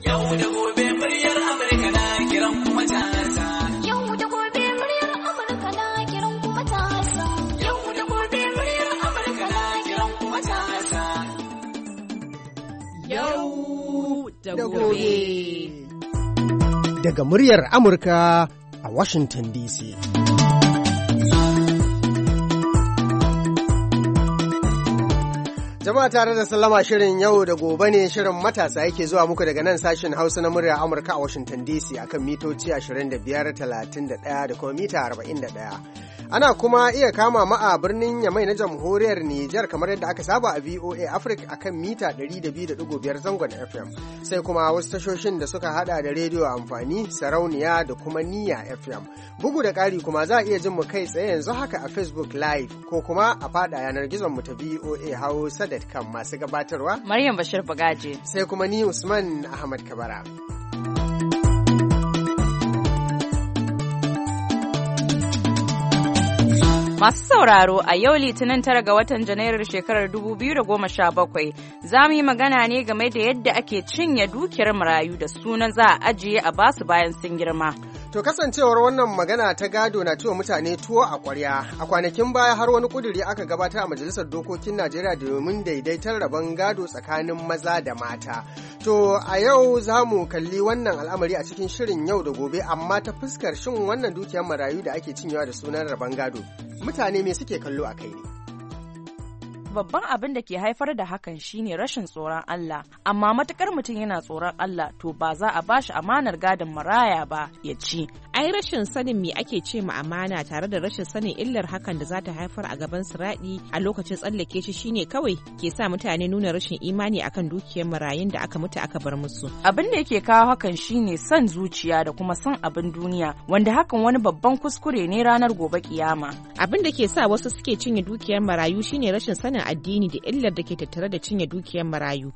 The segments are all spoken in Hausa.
Yau da gobe muryar Amurka na kiran kuma matasa. Yau da gobe muryar Amurka na kiran kuma matasa. Yau da gobe muryar Amurka na kiran kuma matasa. Yau da gobe. Daga muryar Amurka a Washington DC. Jama'a tare da sallama, shirin yau da gobe ne, shirin matasa yake zuwa muku daga nan sashen Hausa na murya Amurka a Washington DC akan mitoci 25, 31 da kuma mita 41. Ana kuma iya kama mu a birnin Yamai na Jamhuriyar Nijar kamar yadda aka saba a VOA Africa akan mita 102.5 zangon FM. Sai kuma wasu tashoshin da suka hada da rediyo amfani, sarauniya da kuma niyya FM. Bugu da ƙari kuma za a iya jin mu kai tsaye yanzu haka a Facebook Live ko kuma a fada yanar gizon mu ta VOA Hausa.com masu gabatarwa. Maryam Bashir Bagaje. Sai kuma ni Usman Ahmad Kabara. Masu sauraro, a yau Litinin 9 ga watan Janairar shekarar 2017 za mu yi magana ne game da yadda ake cinye dukiyar marayu da sunan za a ajiye a basu bayan sun girma. To kasancewar wannan magana ta gado na ciwo mutane tuwo a ƙwarya, a kwanakin baya har wani kuduri aka gabatar a Majalisar Dokokin Najeriya domin daidaitar rabon gado tsakanin maza da mata. To a yau za mu kalli wannan al'amari a cikin shirin yau da gobe, amma ta fuskar shin wannan dukiyar marayu da ake cinyewa da sunan rabon gado, mutane me suke kallo a kai ne? Babban abin da ke haifar da hakan shine rashin tsoron Allah, amma matukar mutum yana tsoron Allah to ba za a bashi amanar gadon maraya ba ya ci. Ai rashin sanin me ake ce ma amana tare da rashin sanin illar hakan da za ta haifar a gaban siradi a lokacin tsallake shi shine kawai ke sa mutane nuna rashin imani akan dukiyar marayun da aka mutu aka bar musu. Abin da yake kawo hakan shine son zuciya da kuma son abin duniya, wanda hakan wani babban kuskure ne ranar gobe kiyama. Abin da ke sa wasu suke cinye dukiyar marayu shine rashin sanin addini da illar da ke tattare da cinye dukiyar marayu.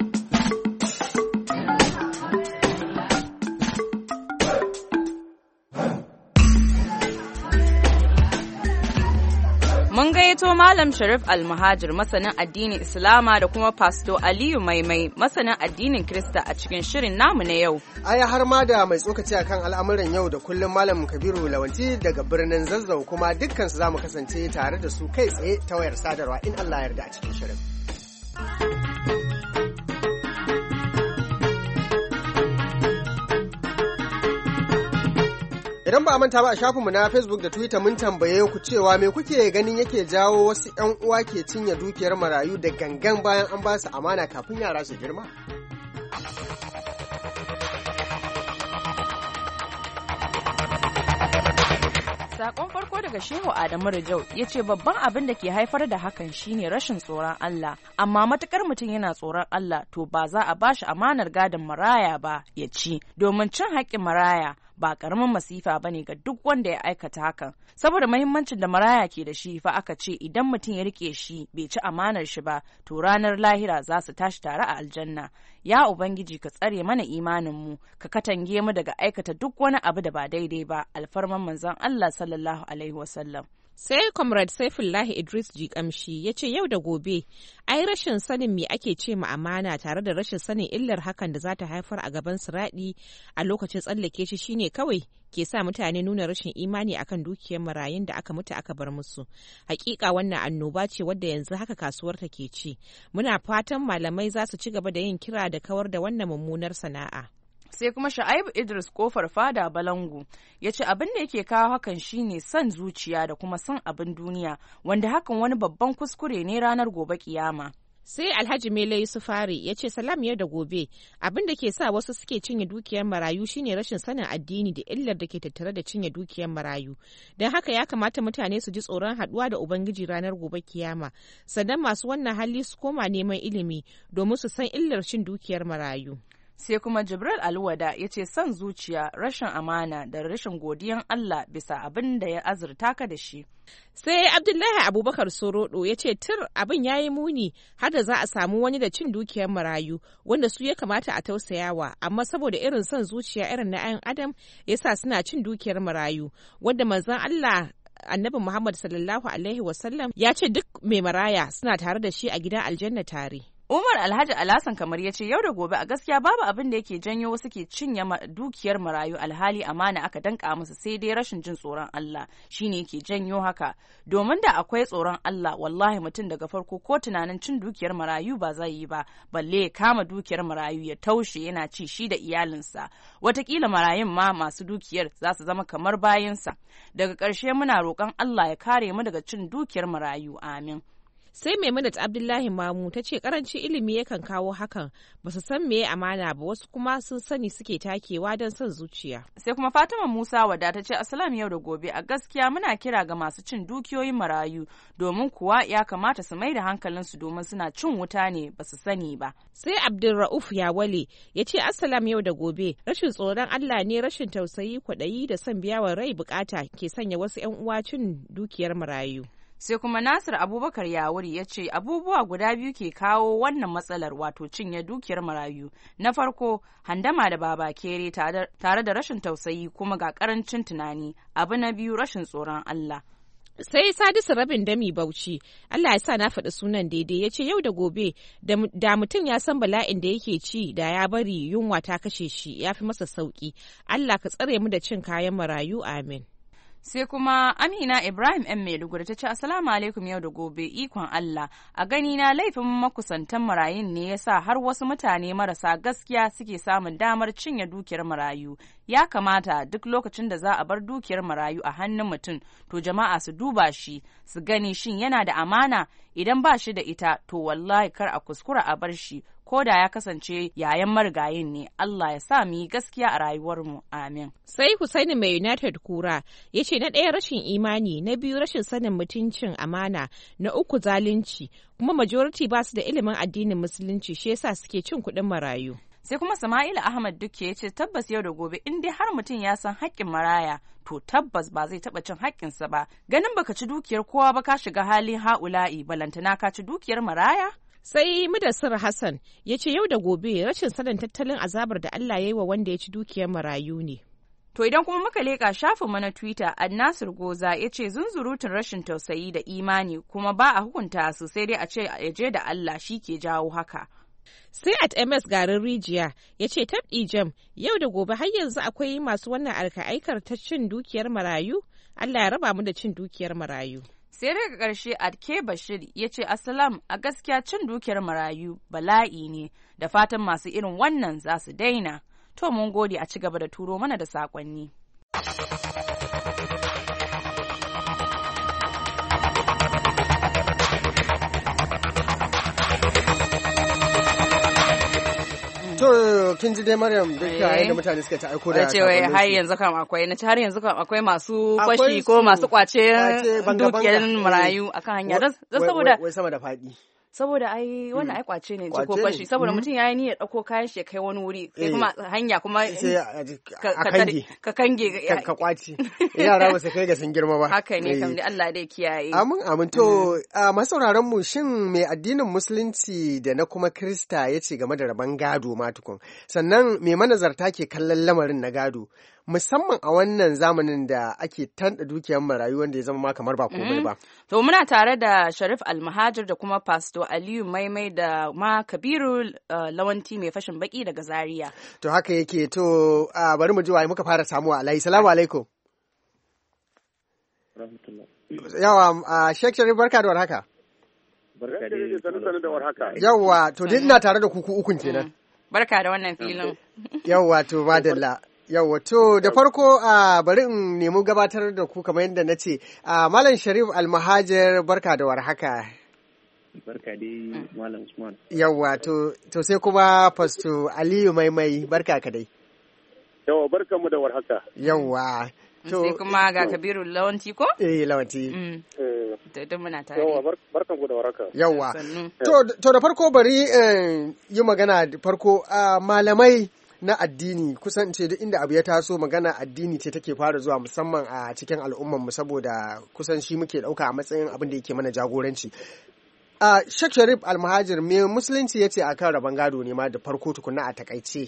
Mun gayyato Malam Sharif Almuhajir, masanin addinin Islama, da kuma Pastor Aliyu Maimai, masanin addinin Kirista a cikin shirin namu na yau. Aya har ma da mai tsokaci akan al'amuran yau da kullum Malam Kabiru Lawanti daga birnin Zazzau, kuma dukkansu za mu kasance tare da su kai tsaye ta wayar sadarwa in Allah ya yarda a cikin shirin. Idan ba a manta ba, a shafinmu na Facebook da Twitter mun tambaye ku cewa me kuke ganin yake jawo wasu 'yan uwa ke cinye dukiyar marayu da gangan bayan an ba su amana kafin yara su girma? Sakon farko daga Shehu Adamu Rijau ya ce babban abin da ke haifar da hakan shine rashin tsoron Allah, amma matukar mutum yana tsoron Allah to ba za a bashi amanar gadon maraya ba ya ci, domin cin haƙƙin maraya ba ƙaramin masifa bane ga duk wanda ya aikata hakan. Saboda muhimmancin da maraya ke da shi fa aka ce idan mutum ya rike shi bai ci amanar shi ba to ranar lahira za su tashi tare a aljanna. Ya Ubangiji ka tsare mana imanin mu, ka katange mu daga aikata duk wani abu da ba daidai ba, alfarman manzon Allah sallallahu alaihi wasallam. Sai Comrade Saifullahi Idris Jikamshi ya ce yau da gobe, ai rashin sanin me ake ce ma amana tare da rashin sanin illar hakan da za ta haifar a gaban siradi a lokacin tsallake shi shine kawai ke sa mutane nuna rashin imani akan dukiyar marayun da aka mutu aka bar musu. Hakika wannan annoba ce wadda yanzu haka kasuwar ta ke ci. Muna fatan malamai za su ci gaba da yin kira da kawar da wannan mummunar sana'a. Sai kuma Sha'aibu Idris Kofar Fada Balangu ya ce abin da yake kawo hakan shine son zuciya da kuma son abin duniya, wanda hakan wani babban kuskure ne ranar gobe kiyama. Sai Alhaji Mele Yusufari ya ce salam yau da gobe, abin da ke sa wasu suke cinye dukiyar marayu shine rashin sanin addini da illar da ke tattare da cinye dukiyar marayu. Don haka ya kamata mutane su ji tsoron haduwa da Ubangiji ranar gobe kiyama, sannan masu wannan hali su koma neman ilimi domin su san illar cin dukiyar marayu. Sai kuma Jibril Alwada ya ce son zuciya, rashin amana da rashin godiyan Allah bisa abin da ya azurta ka da shi. Sai Abdullahi Abubakar Sorodo ya ce tir abin ya yi muni har da za a samu wani da cin dukiyar marayu wanda su ya kamata a tausayawa, amma saboda irin son zuciya irin na 'yan adam ya sa suna cin dukiyar marayu, wanda manzon Allah Annabi Muhammad sallallahu alaihi wasallam ya ce duk mai maraya suna tare da shi a gidan aljanna tare. Umar Alhaji Alhassan kamar ya ce yau da gobe a gaskiya babu abin da yake janyo wasu ke cinye dukiyar marayu alhali amana aka danka musu sai dai rashin jin tsoron Allah shine yake janyo haka. Domin da akwai tsoron Allah wallahi mutum daga farko ko tunanin cin dukiyar marayu ba zai yi ba, balle ya kama dukiyar marayu ya taushe yana ci shi da iyalinsa. Watakila marayun ma masu dukiyar za su zama kamar bayinsa. Daga ƙarshe muna roƙon Allah ya kare mu daga cin dukiyar marayu. Amin. Sai Maimunat Abdullahi Mamu ta ce karancin ilimi yakan kawo hakan, ba su san meye amana ba, wasu kuma sun sani suke takewa don son zuciya. Sai kuma Fatima Musa Wada ta ce Assalam yau da gobe a gaskiya muna kira ga masu cin dukiyoyin marayu domin kuwa ya kamata su mai da hankalinsu domin suna cin wuta ne ba su sani ba. Sai Abdulra'uf Yawale ya ce Assalam yau da gobe, rashin tsoron Allah ne, rashin tausayi, kwaɗayi da son biyawa rai bukata ke sanya wasu 'yan uwa cin dukiyar marayu. Sai kuma Nasir Abubakar Yawuri ya ce abubuwa guda biyu ke kawo wannan matsalar wato cinye dukiyar marayu. Na farko handama da babakere tare da rashin tausayi kuma ga karancin tunani. Abu na biyu rashin tsoron Allah. Sai Sadisu Rabin Dami Bauchi, Allah ya sa na faɗi sunan daidai, ya ce yau da gobe da mutum ya san bala'in da yake ci da ya bari yunwa ta kashe shi ya fi masa sauki. Allah ka tsare mu da cin kayan marayu, amin. Sai kuma Amina Ibrahim ‘yan Maiduguri ta ce Assalamu alaikum yau da gobe ikon Allah a gani na laifin makusantan marayun ne yasa har wasu mutane marasa gaskiya suke samun damar cinye dukiyar marayu. Ya kamata duk lokacin da za a bar dukiyar marayu a hannun mutum to jama'a su duba shi su gani shin yana da amana, idan ba shi da ita to wallahi kar a kuskura a bar shi ko da ya kasance yayan marigayin ne. Allah ya sa mu yi gaskiya a rayuwarmu, amin. Sai Husaini mai United Kura ya ce na ɗaya rashin imani, na biyu rashin sanin mutuncin amana, na uku zalunci, kuma majority ba su da ilimin addinin musulunci shi yasa suke cin kuɗin marayu. Sai kuma Sama'ila Ahmad Dukke ya ce tabbas yau da gobe in dai har mutum ya san haƙƙin maraya to tabbas ba zai taɓa cin haƙƙinsa ba. Ganin baka ci dukiyar kowa ba ka shiga halin ha'ula'i balantana ka ci dukiyar maraya? Sai Mudassir Hassan ya ce yau da gobe rashin sanin tattalin azabar da Allah ya yi wa wanda ya ci dukiyar marayu ne. To idan kuma muka leƙa shafinmu na Twitter, Annasir Goza ya ce zunzurutun rashin tausayi da imani kuma ba a hukunta su sai dai a ce ya je da Allah shi ke jawo haka. Sai at MS garin rijiya ya ce tabɗi jam yau da gobe har yanzu akwai masu wannan aikar ta cin dukiyar marayu. Allah ya raba mu da cin dukiyar marayu. Sai daga ƙarshe Adke Bashir ya ce Assalam a gaskiya cin dukiyar marayu bala'i ne da fatan masu irin wannan za su daina. To mun gode a ci gaba da turo mana da saƙonni. To kin ji dai Maryam duka yadda mutane suka ta aiko da cewa har yanzu kam akwai na har yanzu kam akwai masu fashi ko masu kwace dukiyar marayu akan hanya don saboda wai sama da faɗi. Saboda ai wannan ai kwace ne ko fashi saboda mutum yayi niyyar dauko kayan shi kai wani wuri kai kuma hanya kuma ka kange ka kwace yara ba su kai ga sun girma ba. Haka ne kam dai Allah dai kiyaye. Amin to masauraran mu shin mai addinin musulunci da na kuma Krista yace game da rabon gado ma tukun, sannan me manazarta ke kallon lamarin na gado musamman a wannan zamanin da ake tanda dukiyar marayu wanda ya zama ma kamar ba komai ba. To muna tare da Sharif Almahajir da kuma Pastor Aliyu Maimai da ma Kabiru Lawanti mai fashin baki daga Zaria. To haka yake, to bari mu ji waye muka fara samuwa alai. Salamu alaikum. Yawa Sheikh Sharif barka da warhaka. Barka da warhaka. Yawa to dai ina tare da kuku ukun kenan. Barka da wannan filin. Yawa to madalla. Yawwa to da farko bari in nemi gabatar da ku kamar yadda na ce Malam Sharif Almahajir barka da warhaka. Barka dai Malam Usman. Yawwa to sai kuma Pastor Aliyu Maimai barka ka dai. Yawwa barkanmu da warhaka. Yawwa. Sai kuma ga Kabiru Lawanti ko? Lawanti. Da muna tare. Yawwa barkanku da warhaka. Yawwa. To da farko bari yi magana da farko malamai na addini kusan ce duk inda abu ya taso magana addini ce take fara zuwa musamman a cikin al'ummarmu saboda kusan shi muke ɗauka a matsayin abin da yake mana jagoranci. Sheikh Sharif Almahajir me musulunci ya ce a kan rabon gado ne ma da farko tukuna a takaice?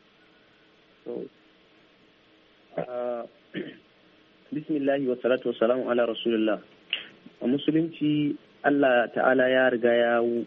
Bismillahi wa salatu wa salamu ala rasulullah. A musulunci Allah ta'ala ya riga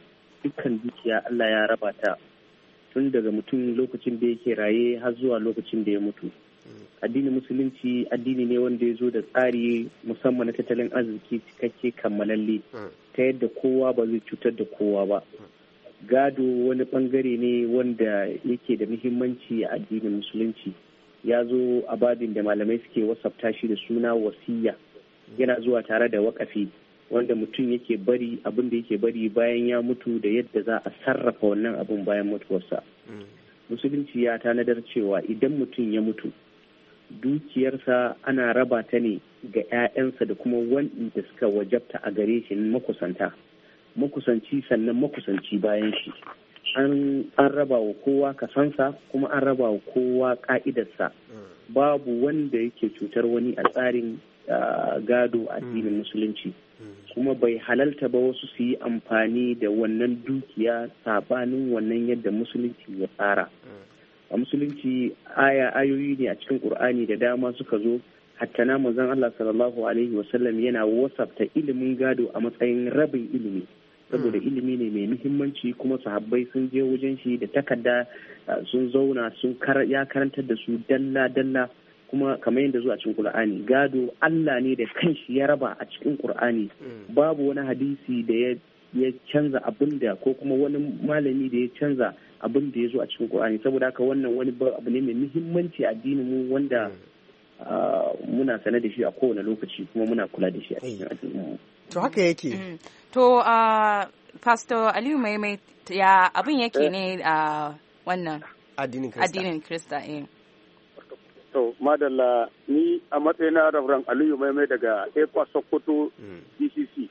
dukkan dukiya Allah ya raba ta tun daga mutum lokacin da yake raye har zuwa lokacin da ya mutu. Addinin musulunci addini ne wanda ya zo da tsari musamman na tattalin arziki cikakke kammalalle ta yadda kowa ba zai cutar da kowa ba. Gado wani bangare ne wanda yake da muhimmanci a addinin musulunci. Ya zo a babin da malamai suke wasafta shi da suna wasiya, yana zuwa tare da wakafi wanda mutum yake bari abin da yake bari bayan ya mutu da yadda za a sarrafa wannan abin bayan mutuwarsa. Musulunci ya tanadar cewa idan mutum ya mutu dukiyarsa ana raba ta ne ga 'ya'yansa da kuma wanda suka wajabta a gare shi makusanci sannan makusanci bayan shi. An raba wa kowa kasansa kuma an raba wa kowa ka'idarsa. Babu wanda yake cutar wani a tsarin gado addinin musulunci, kuma bai halalta ba wasu su yi amfani da wannan dukiya sabanin wannan yadda musulunci ya tsara. A musulunci ayoyi ne a cikin Qur'ani da dama suka zo, hatta na manzon Allah sallallahu alaihi wasallam yana wasafta ilimin gado a matsayin rabin ilimi, saboda ilimi ne mai muhimmanci, kuma sahabbai sun je wajen shi da takarda sun zauna ya karantar da su dalla kuma kamar yadda zuwa cikin Qur'ani gado Allah ne da kanshi ya raba a cikin Qur'ani. Babu wani hadisi da ya canza abin da ko kuma wani malami da ya canza abin da ya zo a cikin Qur'ani. Saboda haka wannan wani abu ne mai muhimmanci a addinin mu wanda muna sane da shi a kowane lokaci kuma muna kula da shi a cikin addinin mu. To haka yake. To Pastor Aliyu Maimai ya abin yake ne a wannan addinin Kirista. To madalla, ni a matsayina Reverend Aliyu Maimai daga Ekwa Sokoto DCC.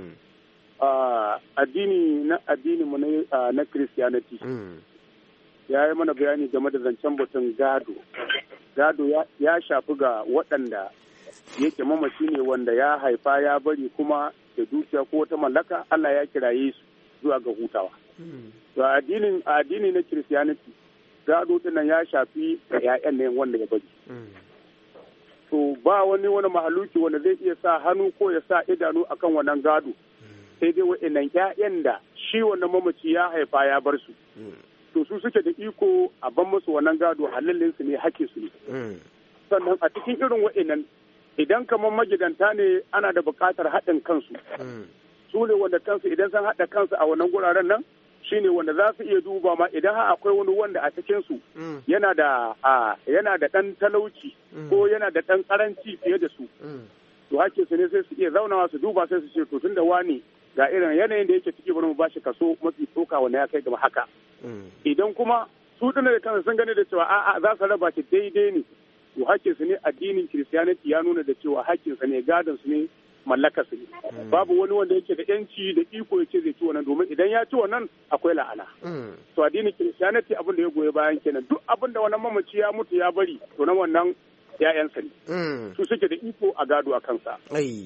Addini mu na Christianity ya yi mana bayani game da zancen batun gado. Gado ya shafi ga waɗanda yake mamaci ne wanda ya haifa ya bari kuma da dukiya ko wata mallaka Allah ya kiraye su zuwa ga hutawa. To addini na Christianity gado dinnan ya shafi ƴaƴan ne wanda ya bari. To ba wani mahaluki wanda zai iya sa hannu ko ya sa idanu akan wannan gado, sai dai wa'annan ƴaƴan da shi wannan mamaci ya haifa ya bar su. To su suke da iko a ban musu wannan gado, halallin su ne, hakkin su ne. Sannan a cikin irin wa'annan idan kamar magidanta ne ana da buƙatar haɗin kansu. Su ne wanda kansu idan sun haɗa kansu a wannan guraren nan shine wanda za su iya duba ma idan akwai wani wanda a cikin su yana da ɗan talauci ko yana da ɗan karanci fiye da su. To hakkin su ne sai su iya zaunawa su duba sai su ce to tunda wani ga irin yanayin da yake ciki bari mu bashi kaso mafi tsoka wanda ya kai gaba haka. Idan kuma su tuna da kansu sun gani da cewa a'a za su raba shi daidai ne, to hakkin su ne addinin Christianity ya nuna da cewa hakkin su ne, gadon su ne, mallakar su ne. Babu wani wanda yake da yanci da iko yake zai ci wannan, domin idan ya ci wannan akwai la'ana. To addinin Christianity abin da ya goyi bayan kenan, duk abin da wannan mamaci ya mutu ya bari to na wannan ƴaƴansa ne. Su suke da iko a gado a kansa.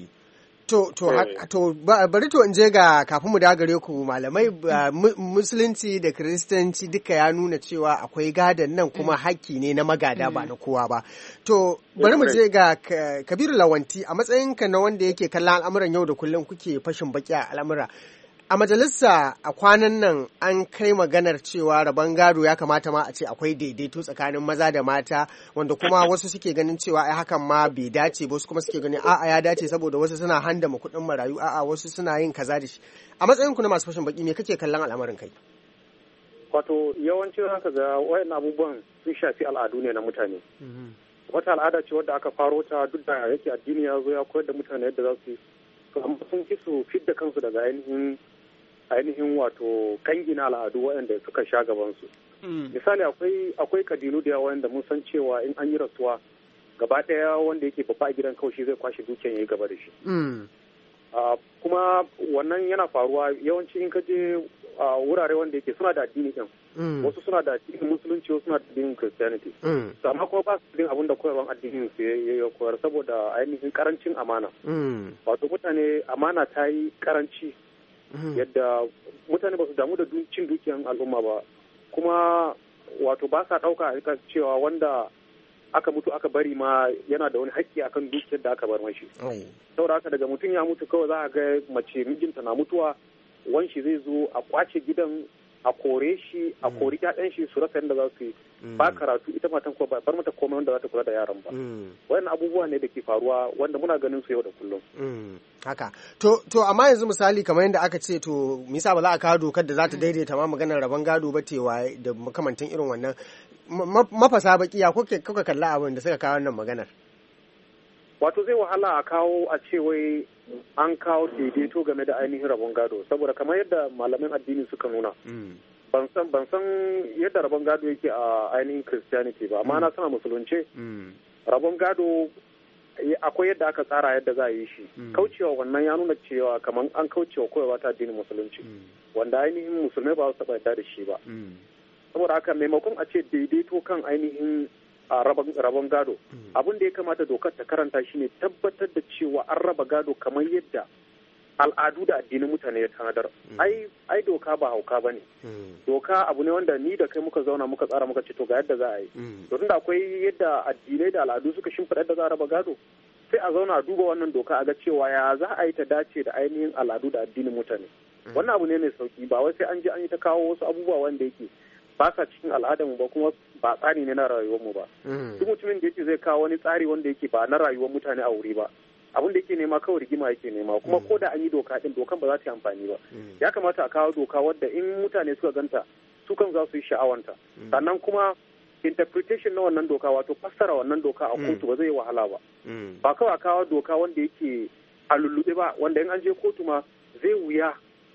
Bari to in je ga kafin mu dagare ku malamai, musulunci da kiristanci duka ya nuna cewa akwai gadon nan kuma haƙƙi ne na magada ba na kowa ba. To bari mu je ga Kabiru Lawanti, a matsayinka na wanda yake kallon al'amuran yau da kullum kuke fashin baki a al'amura. A majalisa a kwanan nan an kai maganar cewa rabon gado ya kamata ma a ce akwai daidaito tsakanin maza da mata, wanda kuma wasu suke ganin cewa ai hakan ma bai dace ba, wasu kuma suke ganin a'a ya dace saboda wasu suna handama kuɗin marayu, a'a wasu suna yin kaza da shi. A matsayin ku na masu fashin baki me kake kallon al'amarin kai? Wato yawancin haka ga wayan abubuwan sun shafi al'adu ne na mutane. Wata al'ada ce wadda aka faro ta duk da yake addini ya zo ya koyar da mutane yadda za su yi, amma sun ki su fidda kansu daga ainihin wato kangina al'adu waɗanda suka sha gabansu. Misali akwai kabilu da yawa wanda mun san cewa in an yi rasuwa gaba ɗaya wanda yake babba a gidan kaushi zai kwashe dukiyan ya yi gaba da shi. Kuma wannan yana faruwa yawanci in ka je wurare wanda yake suna da addini ɗin. Wasu suna da addinin musulunci, wasu suna da addinin Christianity. Amma kuma ba su yin abin da koyarwan addinin su ya koyar saboda ainihin karancin amana. Wato mutane amana ta yi karanci. Yadda mutane ba su damu da cin dukiyan al'umma ba, kuma wato ba sa ɗauka a cewa wanda aka mutu aka bari ma yana da wani haƙƙi akan dukiyar da aka bar mashi. Saboda haka daga mutum ya mutu kawai za a ga mace mijinta na mutuwa wanshi zai zo a kwace gidan a kore shi a kori ƴaƴan shi su rasa yadda za su yi ba karatu ita matan ko ba bar mata komai wanda za ta kula da yaran ba wannan abubuwa ne da ke faruwa wanda muna ganin su yau da kullum haka to amma yanzu misali kamar yadda aka ce to misa ba za a kawo dokar da za ta daidaita ma maganar rabon gado ba tewa da makamantan irin wannan mafasa bakiya kuka kalla abin da suka kawo wannan maganar wato zai wahala a kawo a ce wai an kawo daidaito game da ainihin rabon gado saboda kamar yadda malamin addini suka nuna ban san yadda rabon gado yake a ainihin Christianity ba amma na sana musulunce rabon gado akwai yadda aka tsara yadda za a yi shi kaucewa wannan ya nuna cewa kamar an kaucewa koyarwa ta addinin musulunci wanda ainihin musulmai ba su taɓa yarda da shi ba saboda haka maimakon a ce daidaito kan ainihin a rabon gado abin da ya kamata dokar ta karanta shine tabbatar da cewa an raba gado kamar yadda al'adu da addinin mutane ya tanadar ai doka ba hauka bane doka abu ne wanda ni da kai muka zauna muka tsara muka ce to ga yadda za a yi to tunda akwai yadda addinai da al'adu suka shimfiɗa yadda za a raba gado sai a zauna a duba wannan doka a ga cewa ya za a yi ta dace da ainihin al'adu da addinin mutane wannan abu ne mai sauki ba wai sai an je an yi ta kawo wasu abubuwa wanda yake ba sa cikin al'adarmu ba kuma ba tsari ne na rayuwarmu ba duk mutumin da yake zai kawo wani tsari wanda yake ba na rayuwar mutane a wuri ba abin da yake nema kawai rigima yake nema kuma ko da an yi doka din dokan ba za ta yi amfani ba ya kamata a kawo doka wadda in mutane suka ganta su kan za su yi sha'awanta sannan kuma interpretation na wannan doka wato fassara wannan doka a kotu ba zai yi wahala ba ba kawai a kawo doka wanda yake a lullube ba wanda in an je kotu ma zai wuya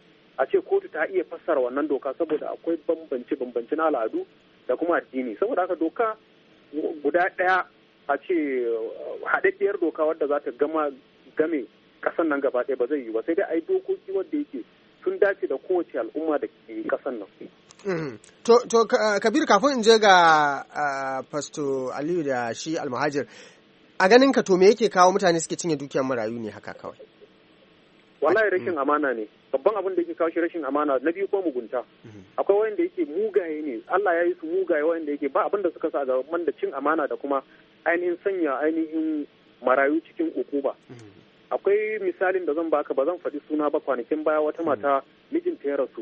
a ce kotu ta iya fassara wannan doka saboda akwai bambance na al'adu da kuma addini saboda haka doka guda ɗaya a ce haɗaɗɗiyar doka wadda za ta game ƙasan nan gaba ɗaya ba zai yi ba sai dai ai dokoki wadda yake sun dace da kowace al'umma da ke ƙasan nan. To Kabir kafin in je ga Pasto Aliyu da shi Almahajir a ganin ka to me yake kawo mutane suke cinye dukiyar marayu ne haka kawai? Wallahi rashin amana ne babban abin da yake kawo shi rashin amana na biyu ko mugunta akwai wanda yake mugaye ne Allah ya yi su mugaye wanda yake ba abin da suka sa gaban da cin amana da kuma ainihin sanya ainihin marayu cikin ukuba akwai misalin da zan baka ba zan faɗi suna ba kwanakin baya wata mata mijinta ya rasu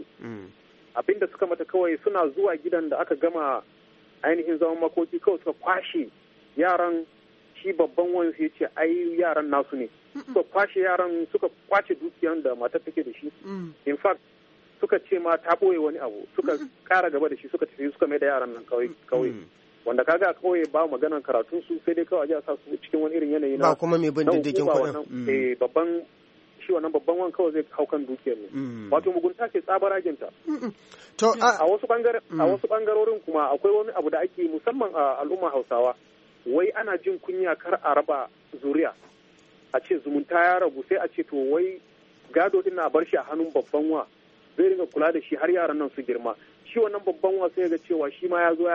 abin da suka mata kawai suna zuwa gidan da aka gama ainihin zaman makoki kawai suka kwashe yaran shi babban wani ya ce ai yaran nasu ne suka kwashe yaran suka kwace dukiyan da matar take da shi in fact suka ce ma ta ɓoye wani abu suka kara gaba da shi suka tafi suka mai da yaran nan kawai wanda kaga kawai ba maganan karatun su sai dai kawai a sa su cikin wani irin yanayi na ba kuma mai bin diddigin kuɗin babban shi wannan babban wani kawai zai hau kan dukiyar ne wato mugunta ce tsabaraginta to a wasu bangarorin kuma akwai wani abu da ake musamman a al'umma Hausawa wai ana jin kunya kar a raba zuriya a ce zumunta ya ragu sai a ce to wai gado din na bar shi a hannun babban wa zai ringa kula da shi har yaran nan su girma shi wannan babban wa sai ga cewa shi ma ya zo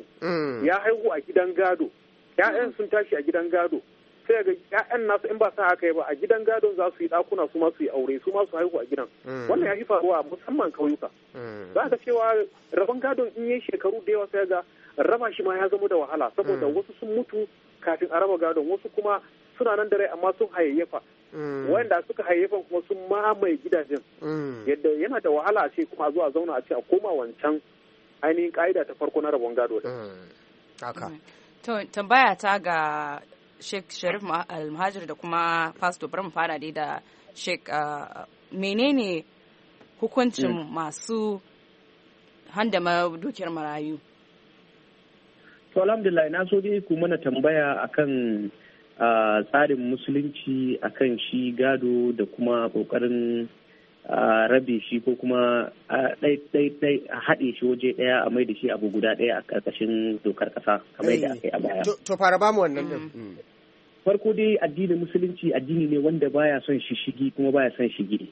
ya haihu a gidan gado ƴaƴan sun tashi a gidan gado sai ga ƴaƴan nasu in ba sa haka ba a gidan gadon za su yi ɗakuna su ma su yi aure su ma su haihu a gidan wannan ya fi faruwa musamman kauyuka za ka cewa rabon gadon in yi shekaru da yawa sai ga raba shi ma ya zama da wahala saboda wasu sun mutu kafin a raba gadon wasu kuma suna nan da rai amma sun hayayyafa wanda suka hayayyafa kuma sun mamaye gidajen yadda yana da wahala a ce kuma a zo a zauna a ce a koma wancan ainihin ka'ida ta farko na rabon gado din haka to tambaya ta ga Sheikh Sharif Almahajir da kuma Pastor bari mu fara dai da Sheikh menene hukuncin masu handama dukiyar marayu? To alhamdulillah na so dai ku mana tambaya akan tsarin musulunci akan shi gado da kuma kokarin rabe shi ko kuma haɗe shi waje ɗaya a mai da shi abu guda ɗaya a ƙarƙashin dokar ƙasa kamar yadda aka yi a baya. To fara ba mu wannan din. Farko dai addinin musulunci addini ne wanda baya son shishigi kuma baya son shigiri.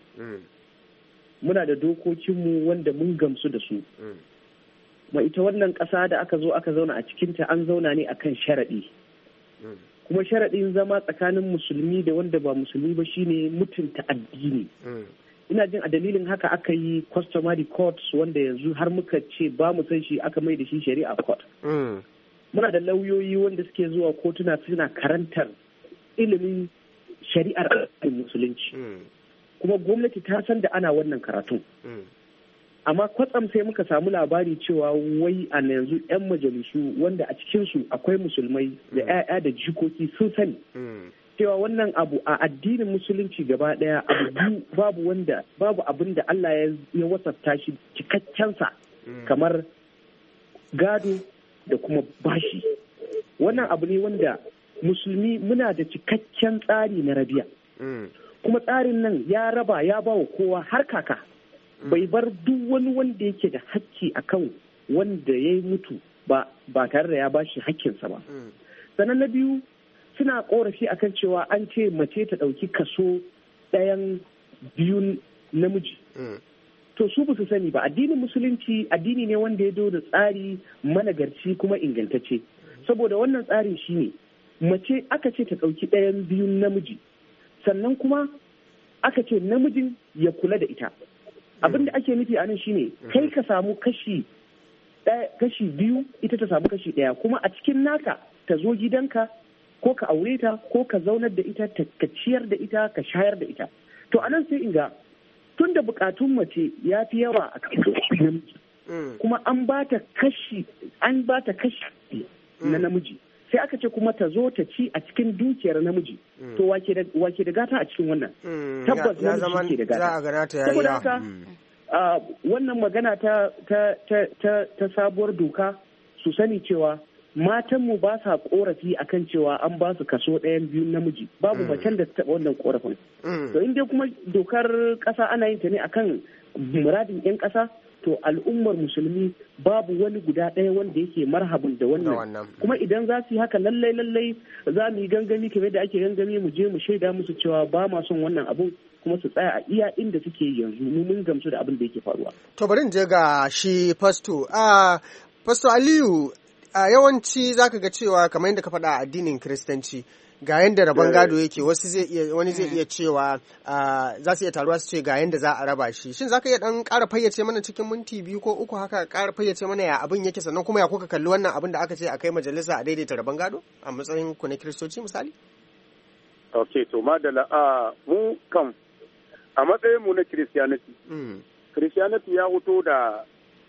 Muna da dokokinmu wanda mun gamsu da su. Ma ita wannan ƙasa da aka zo aka zauna a cikinta an zauna ne akan sharaɗi. Kuma sharaɗin zama tsakanin musulmi da wanda ba musulmi ba shine mutunta addini. Ina jin a dalilin haka aka yi customary courts wanda yanzu har muka ce ba mu san shi aka mai da shi shari'a court. Muna da lauyoyi wanda suke zuwa kotuna suna karantar ilimin shari'ar musulunci. kuma gwamnati ta san da ana wannan karatun. Amma kwatsam sai muka samu labari cewa wai a yanzu 'yan majalisu wanda a cikinsu akwai musulmai da 'ya'ya da jikoki sun sani cewa wannan abu a addinin musulunci gaba daya abu biyu babu abin da Allah ya wasafta shi cikakkensa kamar gado da kuma bashi. Wannan abu ne wanda musulmi muna da cikakken tsari na rabiya, kuma tsarin nan ya raba ya ba wa kowa har kaka, bai bar duk wani wanda yake da hakki akan wanda ya mutu ba tare da ya bashi hakkinsa ba. Sannan na biyu, suna korafi akan cewa an ce mace ta ɗauki kaso 1/2 namiji. To su ba su sani ba, addinin musulunci addini ne wanda ya zo da tsari managarci kuma ingantacce. Saboda wannan tsarin shine mace aka ce ta ɗauki 1/2 namiji, sannan kuma aka ce namijin ya kula da ita. Abin da ake nufi a nan shine kai ka samu kashi 2, ita ta samu kashi 1, kuma a cikin naka ta zo gidanka ko ka aure ta ko ka zaunar da ita, ka ciyar da ita, ka shayar da ita. To a nan sai in ga tun da bukatun mace ya fi yawa a kan namiji, kuma an ba ta kashi na namiji, sai aka ce kuma ta zo ta ci a cikin dukiyar namiji. To wake da gata a cikin wannan? Tabbas namiji ke da gata. Saboda haka wannan magana ta sabuwar doka, su sani cewa matanmu ba sa korafi akan cewa an ba su kaso 1/2 namiji, babu macen da ta taɓa wannan korafin. To in dai kuma dokar ƙasa ana yin ta ne akan muradin 'yan ƙasa, to al'ummar musulmi babu wani guda ɗaya wanda yake marhabin da wannan. Kuma idan za su yi haka lallai za mu yi gangami kamar da ake gangami, mu je mu shaida musu cewa ba ma son wannan abun, kuma su tsaya a iya inda suke yanzu. Mu mun gamsu da abin da yake faruwa. To bari in je ga shi Fasto. Fasto Aliyu, yawanci zaka ga cewa kamar yadda ka faɗa a addinin Kiristanci, ga yanda rabon gado yake, wani zai iya cewa za su iya taruwa su ce ga yanda za a raba shi. Shin zaka iya dan ƙara fayyace mana cikin minti 2 ko 3 haka, ƙara fayyace mana ya abin yake, sannan kuma ya kuka kalli wannan abin da aka ce a kai majalisa a daidaita rabon gado a matsayin ku na Kiristoci misali? Okay, to madala mu kam a matsayin mu na Christianity. Christianity ya hoto da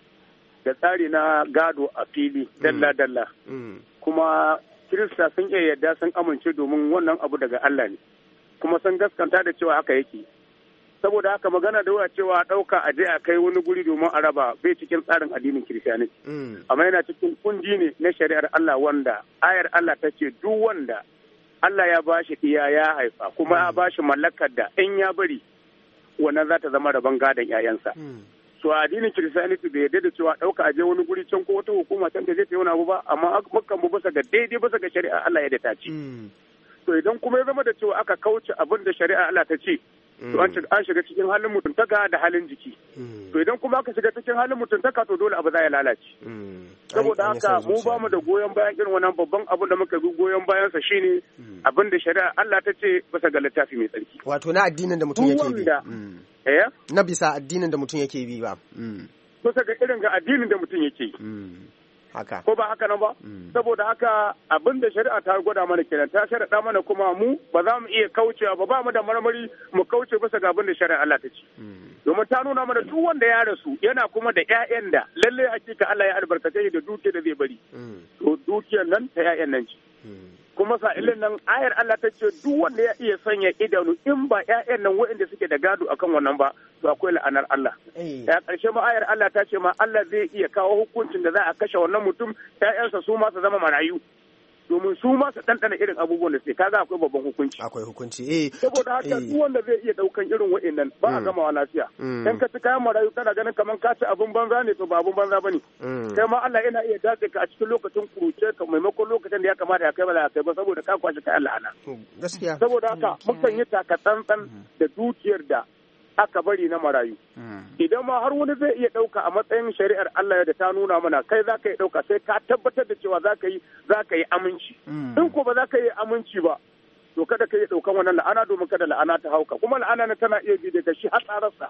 tsari na gado a fili dalla-dalla. Kuma Kirista sun iya yarda sun amince domin wannan abu daga Allah ne, kuma sun gaskanta da cewa haka yake. Saboda haka magana da yawa cewa ɗauka a je a kai wani guri domin a raba bai cikin tsarin addinin Kiristiyaniti. Amma yana cikin kundi ne na shari'ar Allah, wanda ayar Allah ta ce duk wanda Allah ya bashi iya ya haifa kuma ya bashi mallakar da in ya bari wannan za ta zama rabon gadon 'ya'yansa. To addinin Kiristiyaniti bai yarda da cewa ɗauka aje wani guri can ko wata hukuma can da zai ta yi wani abu ba, amma mukan bu bisa ga daidai bisa ga shari'a Allah ya da ta ce. To idan kuma ya zama da cewa aka kauce abin da shari'a Allah ta ce, to an shiga cikin halin mutuntaka da halin jiki. To idan kuma aka shiga cikin halin mutuntaka, to dole abu za ya lalace. Saboda haka mu ba mu da goyon bayan irin wannan, babban abin da muka bi goyon bayansa shine abin da shari'a Allah ta ce bisa ga littafi mai tsarki. Wato na addinin da mutum yake bi. Na bisa addinin da mutum yake bi ba. Kusa ga irin ga addinin da mutum yake yi. Haka. Ko ba haka nan ba? Saboda haka abin da shari'a ta gwada mana kenan, ta shari'a mana kuma mu ba za mu iya kaucewa ba mu da marmari mu kauce bisa ga abin da shari'a Allah ta ce. Domin ta nuna mana duk wanda ya rasu yana kuma da ƴaƴan da lallai hakika Allah ya albarkace da dukiyar da zai bari. To dukiyar nan ta ƴaƴan nan ce. Kuma sa'ilin nan ayar Allah ta ce duk wanda ya iya sanya idanu in ba ƴaƴan nan waɗanda suke da gado akan wannan ba, to akwai la'anar Allah. Ya ƙarshe ma ayar Allah ta ce ma Allah zai iya kawo hukuncin da za a kashe wannan mutum, ƴaƴansa su ma su zama marayu. Domin su ma su ɗanɗana irin abubuwan da sai kaga akwai babban hukunci. Akwai hukunci. Saboda haka duk wanda zai iya ɗaukan irin waɗannan ba a gamawa lafiya. Dan ka ci kayan marayu kana ganin kamar ka ci abin banza ne, to ba abin banza bane. Kai ma Allah yana iya dace ka a cikin lokacin kuruce ka maimakon lokacin da ya kamata ya kai ba kai ba, saboda ka kwashi kayan la'ana. Gaskiya. Saboda haka mukan yi taka tsantsan da dukiyar da aka bari na marayu. Idan ma har wani zai iya ɗauka a matsayin shari'ar Allah da ta nuna mana, kai za ka yi ɗauka sai ka tabbatar da cewa za ka yi aminci. In ko ba za ka yi aminci ba, to kada ka yi ɗaukan wannan la'ana, domin kada la'ana ta hauka. Kuma la'ana na tana iya bi daga shi har tsararsa.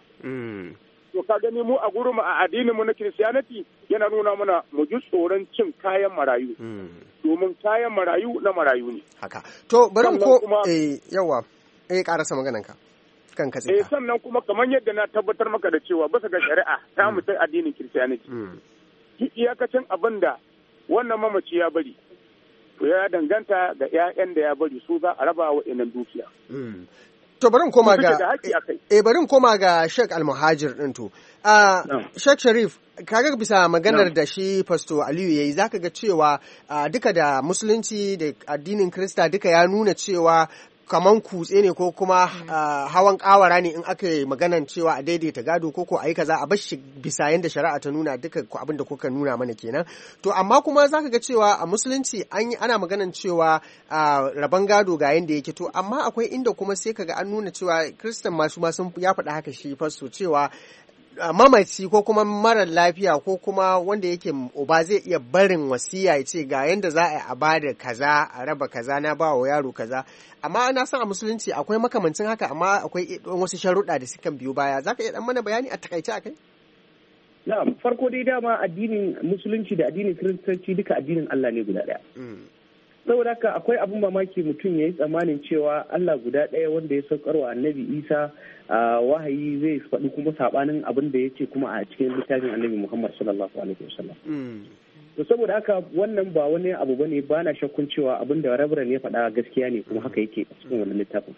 To ka gani mu a gurin mu a addinin mu na Kiristiyaniti yana nuna mana mu ji tsoron cin kayan marayu. Domin kayan marayu na marayu ne. Haka. To bari ko yawa. Karasa maganan ka. kan katse sannan kuma kamar yadda na tabbatar maka da cewa bisa ga shari'a ta mu ta addinin Kiristiyaniti iyakacin abin da wannan mamaci ya bari to ya danganta ga 'ya'yan da ya bari su za a raba wa inan dukiya. To barin koma ga Sheikh Almuhajir din to. Sheikh Sharif kaga bisa maganar da shi Pastor Aliyu yayi zaka ga cewa duka da musulunci da addinin Kirista duka ya nuna cewa kaman kutse ne ko kuma hawan kawara ne in aka yi maganan cewa a daidaita gado ko a yi kaza a bashi bisa yanda shari'a ta nuna duka abin da kuka nuna mana kenan. To amma kuma zaka ga cewa a musulunci ana maganan cewa rabon gado ga yanda yake, to amma akwai inda kuma sai kaga an nuna cewa Kiristan masu ma sun ya faɗa haka shi fasto cewa mamaci ko kuma marar lafiya ko kuma wanda yake uba zai iya barin wasiya ya ce ga yanda za a bada kaza a raba kaza na ba wa yaro kaza, amma na san a musulunci akwai makamancin haka amma akwai wasu sharuɗa da sukan biyo baya. Zaka iya dan mana bayani a takaice akai? Na'am, farko dai dama addinin musulunci da addinin kiristanci duka addinin Allah ne guda ɗaya. Saboda haka akwai abin mamaki mutum ya yi tsammanin cewa Allah guda ɗaya wanda ya saukar wa annabi Isa wahayi zai faɗi kuma saɓanin abin da ya ce kuma a cikin littafin annabi Muhammad sallallahu alaihi wasallam. To saboda haka wannan ba wani abu bane, ba na shakkun cewa abin da Reverend ya faɗa gaskiya ne kuma haka yake a cikin wannan littafin.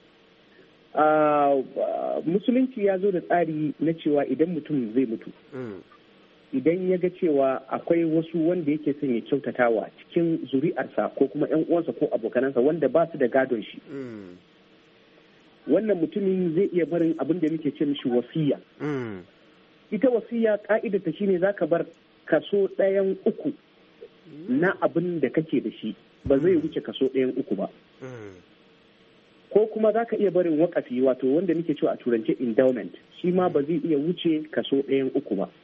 Musulunci ya zo da tsari na cewa idan mutum zai mutu, idan ya ga cewa akwai wasu wanda yake son ya kyautatawa cikin zuri'arsa ko kuma 'yan uwansa ko abokanansa wanda ba su da gadon shi, wannan mutumin zai iya barin abin da muke ce mishi wasiya. Ita wasiya ka'idata shine zaka bar kaso 1/3 na abin da kake da shi, ba zai wuce kaso 1/3 ba. Ko kuma zaka iya barin wakafi, wato wanda muke cewa a turance endowment, shi ma ba zai iya wuce kaso 1/3 ba.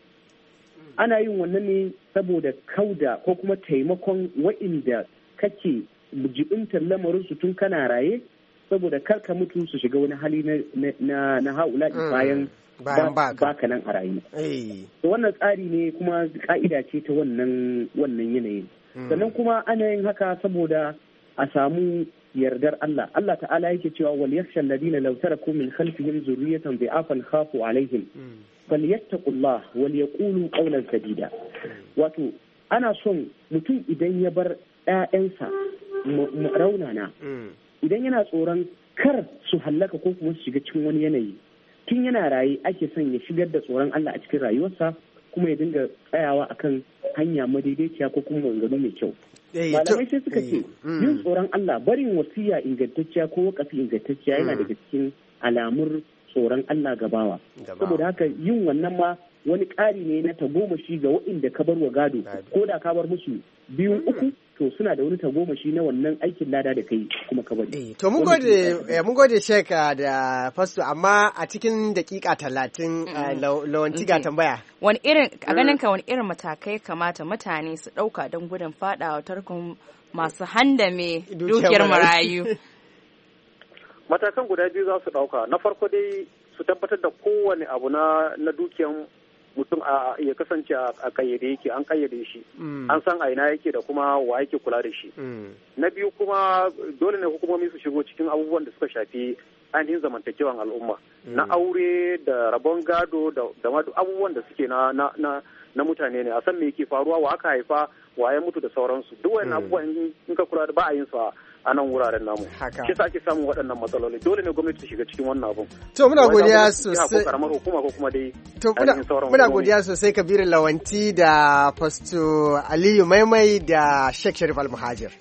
Ana yin wannan ne saboda kauda ko kuma taimakon wa'inda kake jibintar lamarinsu tun kana raye, saboda kar ka mutu su shiga wani hali na haula bayan baka nan a rayu. To wannan tsari ne kuma ka'ida ce ta wannan yanayin. Sannan kuma ana yin haka saboda a samu yardar Allah. Allah ta'ala yake cewa wal yakhsha alladhina law taraku min khalfihim zurriyatan dha'afan khafu alaihim falyattaqullah wal yaqulu qawlan sadida. Wato ana son mutum idan ya bar ƴaƴansa raunana, idan yana tsoron kar su hallaka ko kuma su shiga cikin wani yanayi, tun yana raye ake son ya shigar da tsoron Allah a cikin rayuwarsa, kuma ya dinga tsayawa akan hanya madaidaiciya ko kuma maganganu mai kyau. Malamai sai suka ce yin tsoron Allah, barin wasiya ingantacciya ko wakafi ingantacciya yana daga cikin alamun tsoron Allah gabawa. Saboda haka yin wannan ma wani ƙari ne na tagomashi ga waɗanda ka bar wa gado, ko da ka bar musu 2-3 to suna da wani tagomashi na wannan aikin lada da kai kuma ka bari. To mun gode Sheikh da Fasto, amma a cikin dakika 30 lawanci ga tambaya. Wani irin a ganin ka wani irin matakai kamata mutane su ɗauka don gudun faɗawa tarkon masu handame dukiyar marayu? Matakan guda biyu za su ɗauka. Na farko dai su tabbatar da kowane abu na dukiyan mutum ya kasance a kayyade yake, an kayyade shi, an san a ina yake da kuma wa yake kula da shi. Na biyu kuma dole ne hukumomi su shigo cikin abubuwan da suka shafi ainihin zamantakewan al'umma, na aure da rabon gado da abubuwan da suke na mutane ne, a san me yake faruwa, wa aka haifa, wa ya mutu da sauransu. Duk wani abubuwan in ka kula da ba a yin su a nan wuraren namu. Shi sa ake samun waɗannan matsaloli. Dole ne gwamnati ta shiga cikin wannan abun. To muna godiya sosai. Ko karamar hukuma ko kuma dai. To muna godiya sosai Kabiru Lawanti da Fasto Aliyu Maimai da Sheikh Sharif Almuhajir.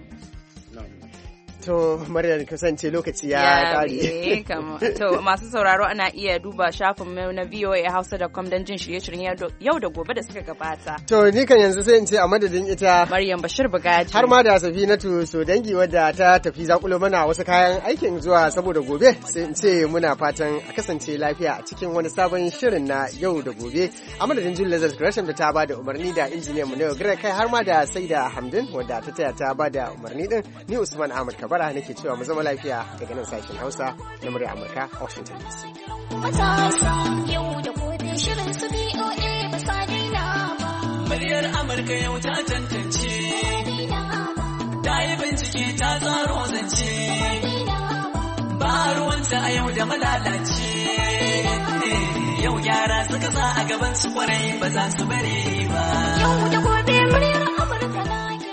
To Maryam kasance lokaci ya kare. To masu sauraro ana iya duba shafin mu na voahausa.com don jin shirye-shiryen yau da gobe da suka gabata. To ni kan yanzu sai in ce a madadin ita Maryam Bashir Bugaji har ma da Safinatu so dangi wadda ta tafi zakulo mana wasu kayan aikin zuwa saboda gobe, sai in ce muna fatan a kasance lafiya a cikin wani sabon shirin na yau da gobe. A madadin Julie Lazarus Gresham da ta bada umarni da injiniyan mu ne Greg kai har ma da Saida Hamdin wadda ta taya ta bada umarni din, ni Usman Ahmad Kabara nake cewa mu zama lafiya daga nan sashen Hausa na murya Amurka a Washington DC. Muryar Amurka yau ta tantance, ta yi bincike ta tsaro zance, ba ruwanta a yau da lalace. Yau gyara suka sa a gaban su kwarai ba za su bare ba. Yau da gobe muryar